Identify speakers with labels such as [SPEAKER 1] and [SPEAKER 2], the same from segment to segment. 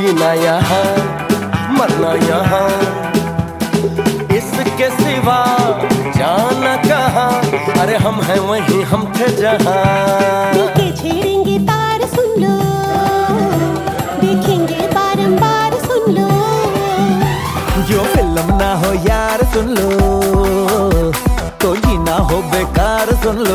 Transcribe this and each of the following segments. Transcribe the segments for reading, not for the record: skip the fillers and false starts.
[SPEAKER 1] जीना यहाँ मरना यहाँ, इसके सिवा जाना कहाँ। अरे हम हैं वहीं हम थे जहाँ।
[SPEAKER 2] दिल छेड़ेंगे तार सुन लो, देखेंगे बारंबार सुन लो।
[SPEAKER 3] जो फिल्म ना हो यार सुन लो, तो जीना हो बेकार सुन लो।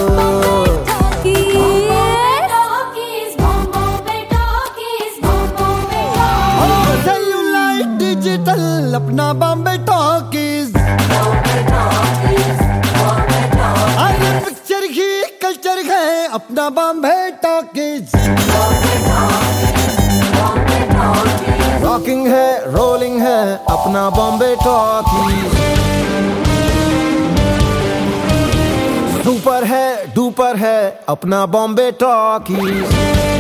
[SPEAKER 3] सेल्यूलाइट डिजिटल अपना बॉम्बे टॉकीज। अरे पिक्चर ही कल्चर है अपना बॉम्बे टॉकीज। रॉकिंग है रोलिंग है अपना बॉम्बे टॉकीज। सुपर है डुपर है अपना बॉम्बे टॉकीज।